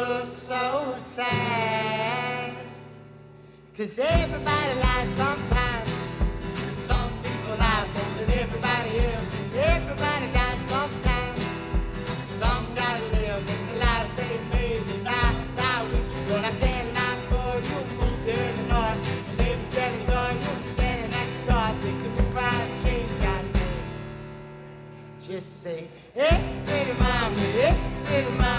look so sad. 'Cause everybody lies sometimes. Some people lie more than everybody else. Everybody dies sometimes. Some gotta live in the life they made. And I wish what I can't lie for you. Moved there in the north. And they be standing guard. You be standing at the door. Thinking the pride change got me. Just say, hey, pretty mama, hey, pretty mama.